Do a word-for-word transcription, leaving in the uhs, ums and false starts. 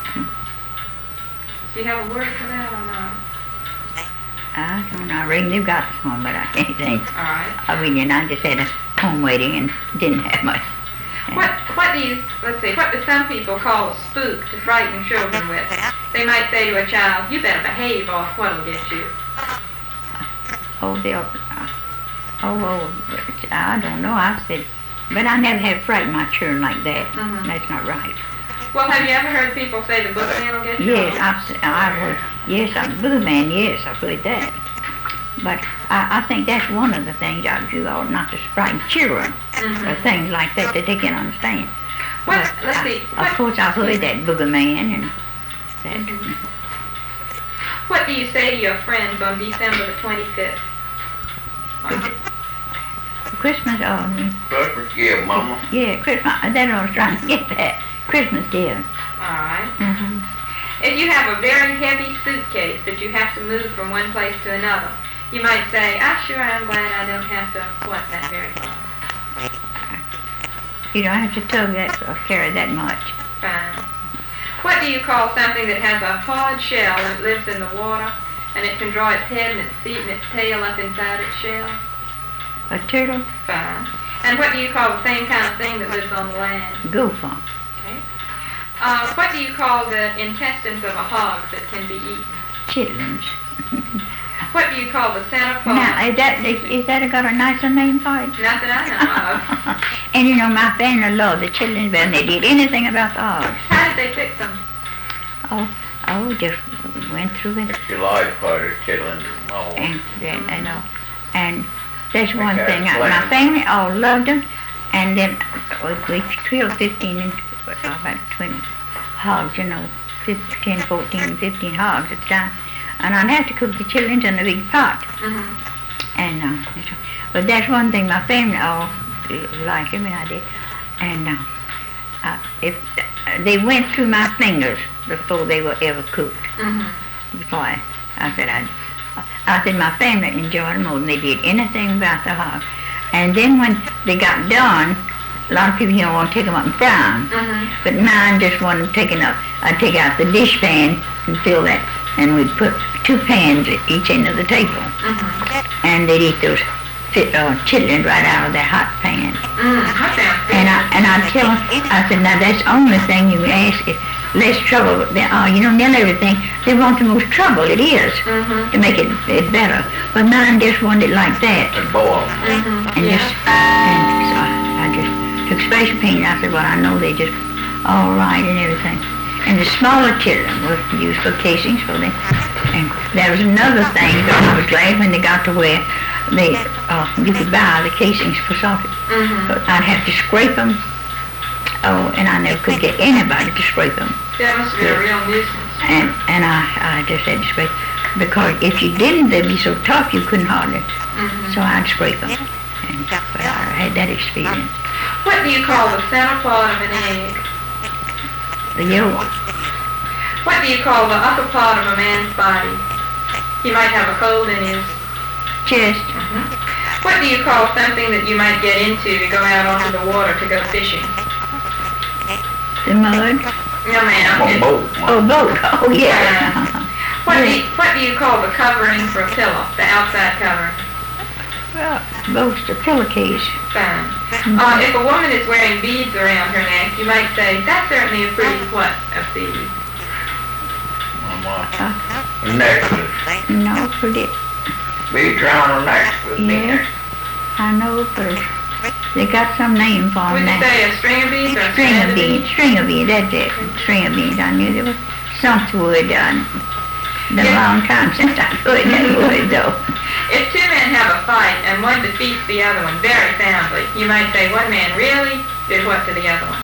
Do you have a word for that or not? I don't know. I reckon they've got some, but I can't think. All right. I mean, I just had a home wedding and didn't have much. What what do you, let's see, what do some people call a spook to frighten children with? They might say to a child, you better behave or what'll get you. Oh, they'll, uh, oh, oh, I don't know. I said, but I never have frightened my children like that. Mhm. That's not right. Well, have you ever heard people say the boogeyman will get you? Yes, I've, se- I've heard, yes, I'm Boogeyman, yes, I've heard that. But I, I think that's one of the things I do, ought not to frighten children, Mhm. or things like that that they can understand. What, But let's I- see, Of what, course, I've heard that Boogeyman and that. Mhm. what do you say to your friends on December the twenty-fifth? Christmas, oh, Christmas gift, Mama. yeah, Christmas, that's what I was trying to get that. Christmas gift. All right. Mm-hmm. If you have a very heavy suitcase that you have to move from one place to another, you might say, I sure am glad I don't have to what that very far. You don't have to tug that or carry that much. Fine. What do you call something that has a hard shell and it lives in the water, and it can draw its head and its feet and its tail up inside its shell? A turtle, Fine. And what do you call the same kind of thing that lives on the land? gopher, Okay. Uh, what do you call the intestines of a hog that can be eaten? chitlins. What do you call the center part? Now, is that, is that got a nicer name for it? Not that I know of. And you know, my family loved the chitlins better than they did anything about the hogs. How did they fix them? Oh, oh, just went through it, It's the large part of chitlins and all. and, and, you know, and that's one Okay, thing, I- explain. my family all loved them, and then we we killed fifteen, and about twenty hogs, you know, fifteen, fourteen, fifteen hogs at a time, and I'd have to cook the chitlins in a big pot, Mm-hmm. and, uh, that's- but that's one thing my family all liked them, and I did, and, uh, uh, if, uh, they went through my fingers before they were ever cooked. Mm-hmm. Before I, I said I, I said my family enjoyed them more than they did anything about the hog. And then when they got done, a lot of people here want to take them up and fry them, Mm-hmm. but mine just wasn't taken up. I'd take out the dish pan and fill that, and we'd put two pans at each end of the table, Mm-hmm. and they'd eat those fit, uh, chitlins right out of that hot pan. Mm, that sounds good. And I and I tell them, I said, now that's the only thing you ask is less trouble. They, uh, you know, nearly everything, they want the most trouble it is Mm-hmm. to make it, it better. But mine just wanted it like that. And boil them. Mm-hmm. And Yeah. just, and so I, I just took special pains. I said, well, I know they just all right and everything. And the smaller children were used for casings for them. And there was another thing, that I was glad when they got to where they, uh, you could buy the casings for sausage. Mm-hmm. But I'd have to scrape them. Oh, and I never could get anybody to scrape them. That must have been a real nuisance. And and I, I just had to scrape, because if you didn't, they'd be so tough you couldn't hardly. Mm-hmm. So I'd scrape them. And but I had that experience. What do you call the center part of an egg? The yolk, What do you call the upper part of a man's body? He might have a cold in his... chest, Mm-hmm. What do you call something that you might get into to go out onto the water to go fishing? the mud. No, ma'am. On It- boat. Oh, boat. Oh, yeah. What do you, what do you call the covering for a pillow? The outside covering? Well, boat's the pillowcase. Fine. Uh, if a woman is wearing beads around her neck, you might say, that's certainly a pretty what of beads. Mama. Necklace. No, pretty. Beads around the necklace. Yeah. I know, but they got some name for Would them you now. say a string of beads or a String strand of of beads, beads? string of beads, that's it. String of beads. I knew there was something wood. Uh, been a long time since I heard that word, though. If two men have a fight and one defeats the other one very soundly, you might say one man really did what to the other one.